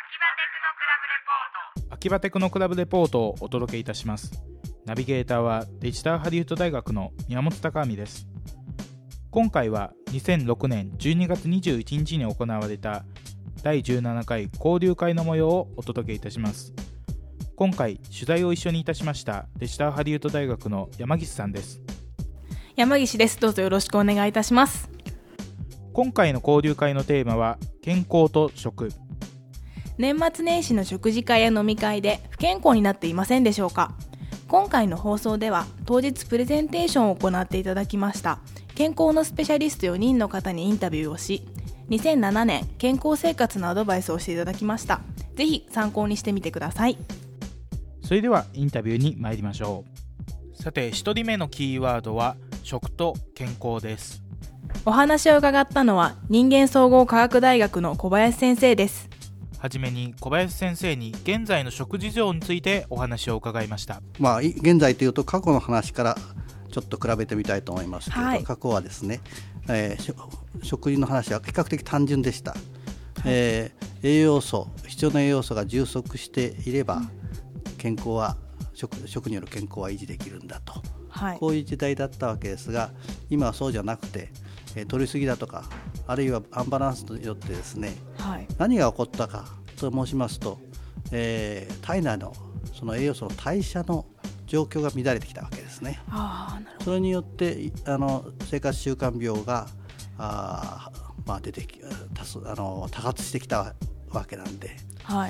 秋葉テクノクラブレポートをお届けいたします。ナビゲーターはデジタルハリウッド大学の宮本孝美です。今回は2006年12月21日に行われた第17回交流会の模様をお届けいたします。今回取材を一緒にいたしましたデジタルハリウッド大学の山岸さんです。 山岸です。どうぞよろしくお願いいたします。 今回の交流会のテーマは健康と食。 年末年始の食事会や飲み会で不健康になっていませんでしょうか。今回の放送では当日プレゼンテーションを行っていただきました健康のスペシャリスト4人の方にインタビューをし、2007年健康生活のアドバイスをしていただきました。ぜひ参考にしてみてください。 それではインタビューに参りましょう。さて、1人目のキーワードは食と健康です。 お話を伺ったのは人間総合科学大学の小林先生です。 はじめに小林先生に現在の食事情についてお話を伺いました。 現在というと過去の話からちょっと比べてみたいと思いますけど、過去はですね、食事の話は比較的単純でした。栄養素、必要な栄養素が充足していれば、健康は食による健康は維持できるんだと、こういう時代だったわけですが、今はそうじゃなくて、取りすぎだとか、あるいはアンバランスによってですね、何が起こったかと申しますと、体内のその栄養素の代謝の状況が乱れてきたわけですね。それによって生活習慣病が出てき多発してきたわけなんで、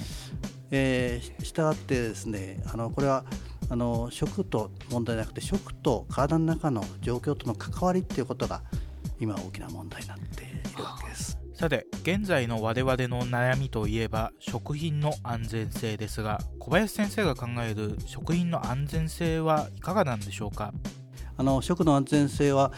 したがってですね、これは食と問題なくて、食と体の中の状況との関わりっていうことが今大きな問題になっているわけです。 さて、現在の我々の悩みといえば食品の安全性ですが、小林先生が考える食品の安全性はいかがなんでしょうか。 食の安全性は、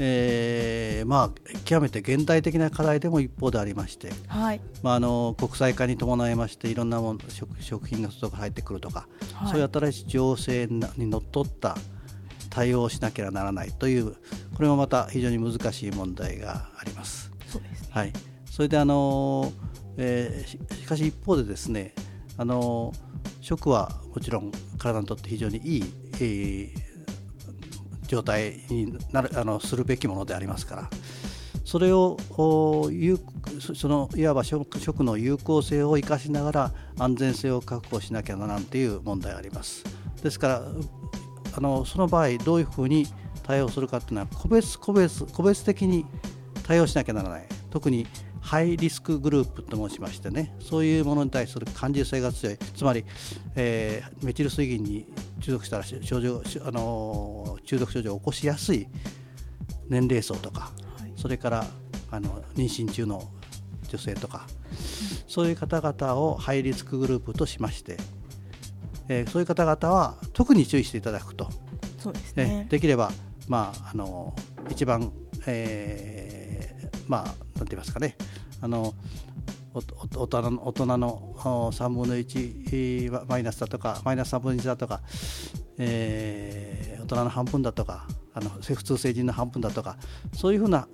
極めて現代的な課題でも一方でありまして、国際化に伴いましていろんな食品が外から入ってくるとか、そういう新しい情勢にのっとった対応をしなければならないという、これもまた非常に難しい問題があります。 そうですね。 それでしかし一方でですね、食はもちろん体にとって非常にいい、状態にするべきものでありますから、それをいわば食の有効性を生かしながら安全性を確保しなきゃならんという問題があります。ですからその場合どういうふうに対応するかというのは個別的に対応しなきゃならない。特にハイリスクグループと申しましてね、そういうものに対する感受性が強い、つまり、メチル水銀に中毒したら中毒症状を起こしやすい年齢層とか、それから妊娠中の女性とか、そういう方々をハイリスクグループとしまして、そういう方々は特に注意していただくと。 そうですね。 できれば、一番、なんて言いますかね、大人の3分の1マイナスだとか、マイナス3分の1だとか、大人の半分だとか、普通成人の半分だとか、そういうふうな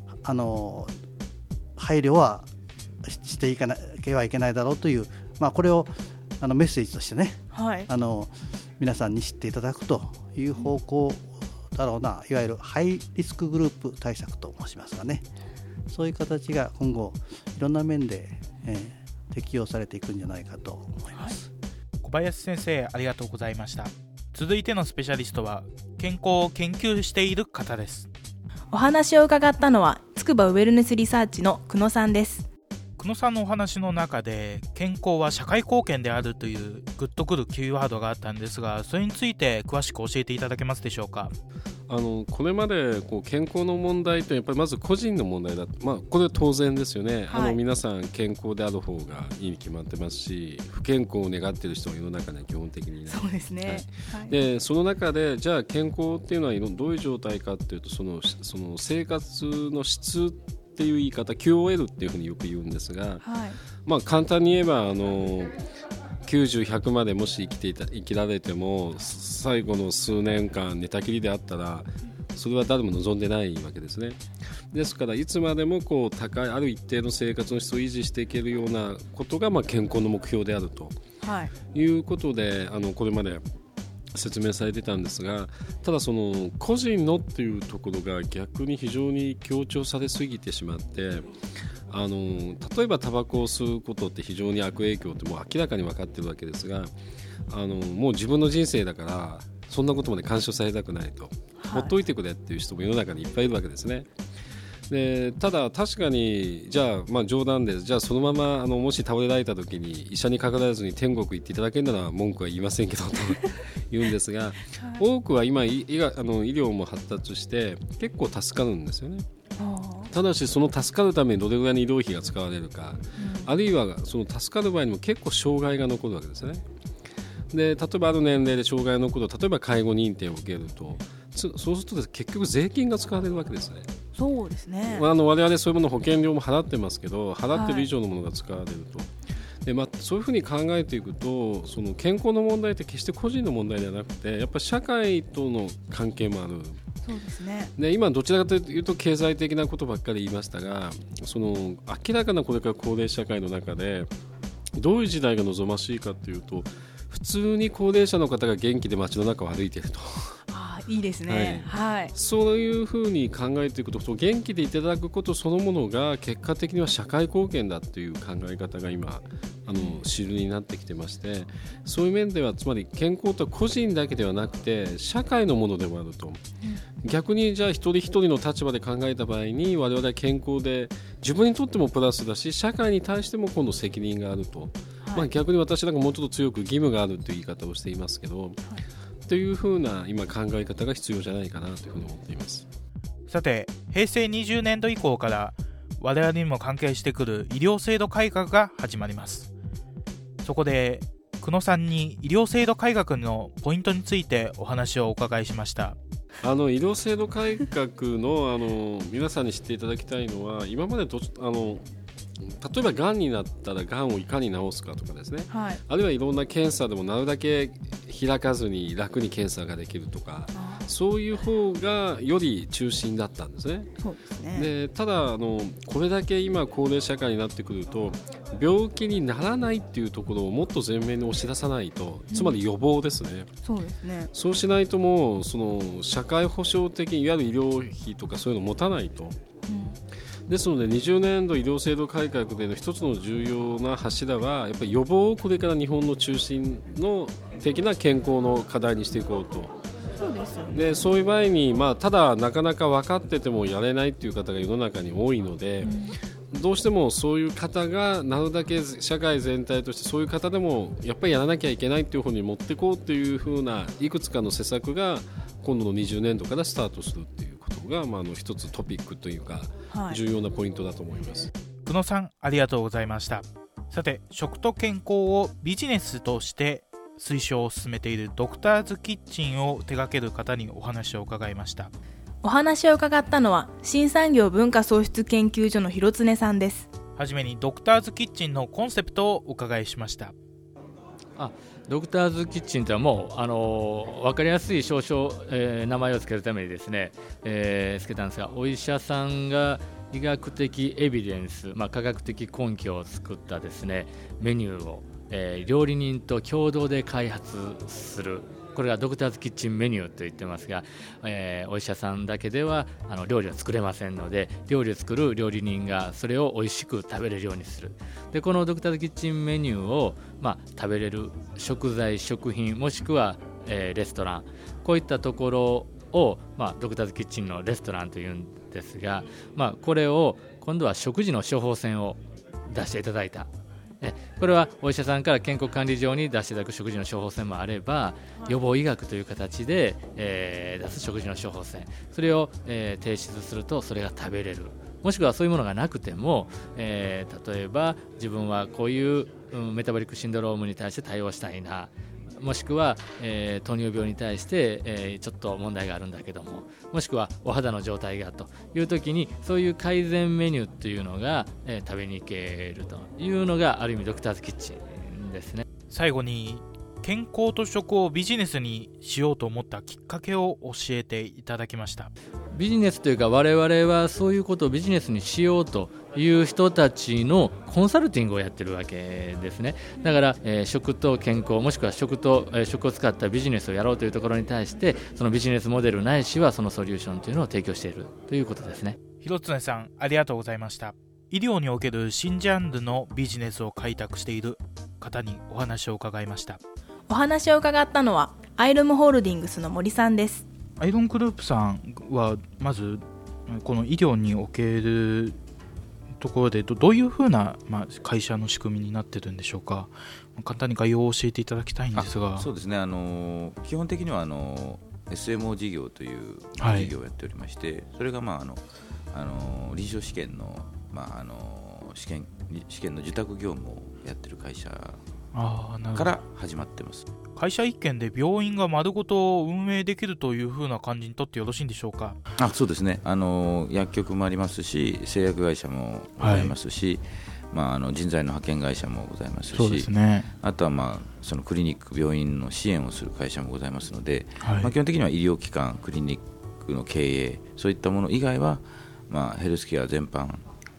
配慮はしていかなければいけないだろうという、これをメッセージとしてね、皆さんに知っていただくという方向だろうな。いわゆるハイリスクグループ対策と申しますがね、そういう形が今後いろんな面で、適用されていくんじゃないかと思います。 小林先生、ありがとうございました。続いてのスペシャリストは健康を研究している方です。 お話を伺ったのは筑波ウェルネスリサーチの久野さんです。 久野さんのお話の中で、健康は社会貢献であるというグッとくるキーワードがあったんですが、それについて詳しく教えていただけますでしょうか。 これまで健康の問題とやっぱりまず個人の問題だと、これは当然ですよね。皆さん健康である方がいいに決まってますし、不健康を願っている人も世の中には基本的にいない。 そうですね。 でその中でじゃあ健康っていうのはどういう状態かっていうと、その生活の質っていう言い方 QOL っていうふうによく言うんですが、簡単に言えば90、100までもし生きられても最後の数年間寝たきりであったら、それは誰も望んでないわけですね。 ですからいつまでもこう高いある一定の生活の質を維持していけるようなことが健康の目標であると、いうことでこれまで説明されてたんですが、ただその個人のっていうところが逆に非常に強調されすぎてしまって、例えばタバコを吸うことって非常に悪影響ってもう明らかに分かってるわけですが、もう自分の人生だからそんなことまで干渉されたくないと、ほっといてくれっていう人も世の中にいっぱいいるわけですね。でただ確かにじゃあ、冗談でじゃあそのままもし倒れられた時に医者にかからずに天国行っていただけるなら文句は言いませんけどと言うんですが、多くは今医療も発達して結構助かるんですよね。ただしその助かるためにどれぐらいの医療費が使われるか、あるいはその助かる場合にも結構障害が残るわけですね。で例えばある年齢で障害が残ると、例えば介護認定を受けると、そうすると結局税金が使われるわけですね。 そうですね。 我々そういうもの保険料も払ってますけど、払ってる以上のものが使われると、でそういうふうに考えていくと、その健康の問題って決して個人の問題ではなくて、やっぱり社会との関係もある。 そうですね。 で今どちらかというと経済的なことばっかり言いましたが、その明らかなこれから高齢社会の中でどういう時代が望ましいかというと、普通に高齢者の方が元気で街の中を歩いていると。 いいですね、 そういうふうに考えていくと、元気でいただくことそのものが結果的には社会貢献だという考え方が今主流になってきてまして、そういう面ではつまり健康とは個人だけではなくて社会のものでもあると、逆にじゃあ一人一人の立場で考えた場合に、我々は健康で自分にとってもプラスだし、社会に対しても今度責任があると、逆に私なんかもうちょっと強く義務があるという言い方をしていますけど、というふうな今考え方が必要じゃないかなというふうに思っています。 さて、平成20年度以降から我々にも関係してくる医療制度改革が始まります。そこで久野さんに医療制度改革のポイントについてお話をお伺いしました。 医療制度改革の皆さんに知っていただきたいのは、今まで例えばがんになったらがんをいかに治すかとかですね、あるいはいろんな検査でもなるだけ開かずに楽に検査ができるとか、そういう方がより中心だったんですね。 そうですね。 でただこれだけ今高齢社会になってくると、病気にならないっていうところをもっと前面に押し出さないと、つまり予防ですね。 そうですね。 そうしないともうその社会保障的、いわゆる医療費とかそういうのを持たないと、ですので20年度医療制度改革での一つの重要な柱は、やっぱり予防をこれから日本の中心の的な健康の課題にしていこうと。 そうですよね。 でそういう場合に、ただなかなか分かっててもやれないという方が世の中に多いので、どうしてもそういう方がなるだけ社会全体としてそういう方でもやっぱりやらなきゃいけないという方に持っていこうというふうないくつかの施策が今度の20年度からスタートするということが、一つトピックというか、重要なポイントだと思います。 久野さん、ありがとうございました。さて、食と健康をビジネスとして推奨を進めているドクターズキッチンを手掛ける方にお話を伺いました。 お話を伺ったのは新産業文化創出研究所の広常さんです。 はじめにドクターズキッチンのコンセプトをお伺いしました。 ドクターズキッチンとはもう分かりやすい少々、名前を付けるためにですね、付けたんですが、お医者さんが医学的エビデンス、科学的根拠を作ったですねメニューを、料理人と共同で開発する、これがドクターズキッチンメニューと言ってますが、お医者さんだけでは料理は作れませんので、料理を作る料理人がそれを美味しく食べれるようにする。でこのドクターズキッチンメニューを、食べれる食材、食品、もしくは、レストラン、こういったところを、ドクターズキッチンのレストランというんですが、これを今度は食事の処方箋を出していただいた。これはお医者さんから健康管理上に出していただく食事の処方箋もあれば、予防医学という形で、出す食事の処方箋、それを、提出するとそれが食べれる。もしくはそういうものがなくても、例えば自分はこういう、メタボリックシンドロームに対して対応したいな、もしくは、糖尿病に対して、ちょっと問題があるんだけども、もしくはお肌の状態がという時に、そういう改善メニューというのが、食べに行けるというのがある意味ドクターズキッチンですね。 最後に健康と食をビジネスにしようと思ったきっかけを教えていただきました。 ビジネスというか我々はそういうことをビジネスにしようという人たちのコンサルティングをやってるわけですね。だから、食と健康もしくは食を使ったビジネスをやろうというところに対してそのビジネスモデルないしはそのソリューションというのを提供しているということですね。 広常さん、ありがとうございました。医療における新ジャンルのビジネスを開拓している方にお話を伺いました。 お話を伺ったのはアイロムホールディングスの森さんです。 アイロングループさんはまずこの医療におけるところでどういうふうな、会社の仕組みになってるんでしょうか。簡単に概要を教えていただきたいんですが。 そうですね、基本的にはSMO 事業という事業をやっておりまして、それが、臨床試験の、試験の受託業務をやってる会社から始まってます。 会社一軒で病院が丸ごと運営できるというふうな感じにとってよろしいんでしょうか。 そうですね、薬局もありますし、製薬会社もございますし、人材の派遣会社もございますし、 そうですね、 あとは、そのクリニック病院の支援をする会社もございますので、基本的には医療機関、クリニックの経営、そういったもの以外は、ヘルスケア全般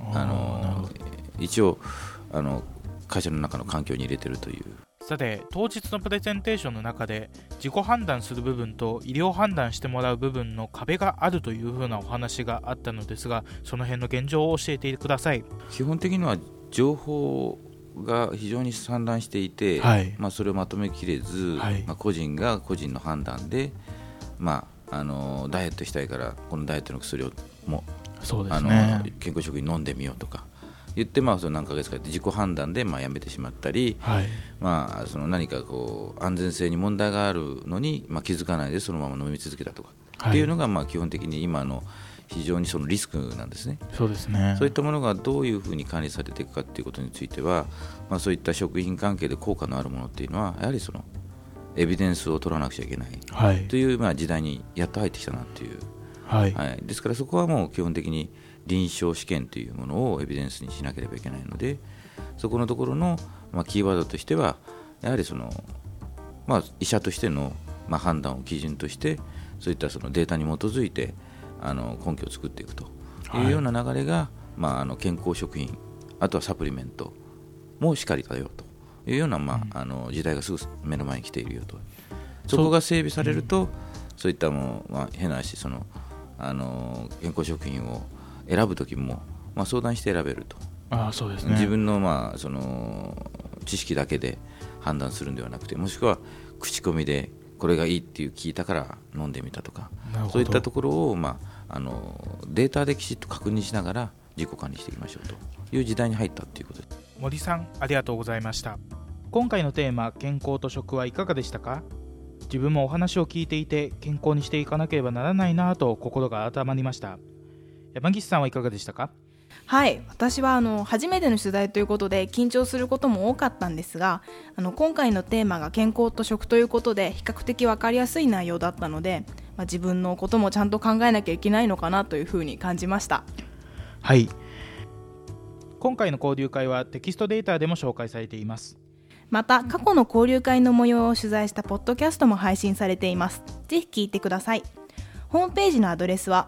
一応会社の中の環境に入れているという。 さて、当日のプレゼンテーションの中で自己判断する部分と医療判断してもらう部分の壁があるというふうなお話があったのですが、その辺の現状を教えてください。 基本的には情報が非常に散乱していて、それをまとめきれず、個人が個人の判断で、ダイエットしたいからこのダイエットの薬をもそうですね、 健康食品飲んでみようとか言って、その何ヶ月かやって自己判断でやめてしまったり、その何か安全性に問題があるのに、気づかないでそのまま飲み続けたとか、っていうのが基本的に今の非常にそのリスクなんですね。 そうですね。 そういったものがどういうふうに管理されていくかということについては、そういった食品関係で効果のあるものっていうのはやはりそのエビデンスを取らなくちゃいけないという、時代にやっと入ってきたなという、ですからそこはもう基本的に臨床試験というものをエビデンスにしなければいけないので、そこのところの、キーワードとしてはやはりその、医者としての、判断を基準としてそういったそのデータに基づいて根拠を作っていくというような流れが、健康食品、あとはサプリメントもしっかりだよというような、時代がすぐ目の前に来ているよと。そこが整備されると、そういったもう、変な話、その健康食品を選ぶときも、相談して選べると。 そうですね、 自分の、その知識だけで判断するんではなくて、もしくは口コミでこれがいいっていう聞いたから飲んでみたとか、そういったところを、データできちっと確認しながら自己管理していきましょうという時代に入ったということです。 森さん、ありがとうございました。今回のテーマ、健康と食はいかがでしたか。自分もお話を聞いていて健康にしていかなければならないなと心が温まりました。山岸さんはいかがでしたか。 はい、私は初めての取材ということで緊張することも多かったんですが、今回のテーマが健康と食ということで比較的分かりやすい内容だったので、自分のこともちゃんと考えなきゃいけないのかなというふうに感じました。 はい、今回の交流会はテキストデータでも紹介されています。 また過去の交流会の模様を取材したポッドキャストも配信されています。ぜひ聞いてください。ホームページのアドレスは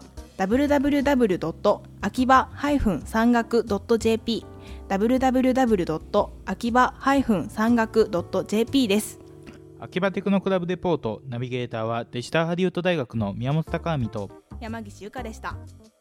www.akiba-sangaku.jp www.akiba-sangaku.jp です。 秋葉テクノクラブレポートナビゲーターはデジタルハリウッド大学の宮本孝文と山岸由香でした。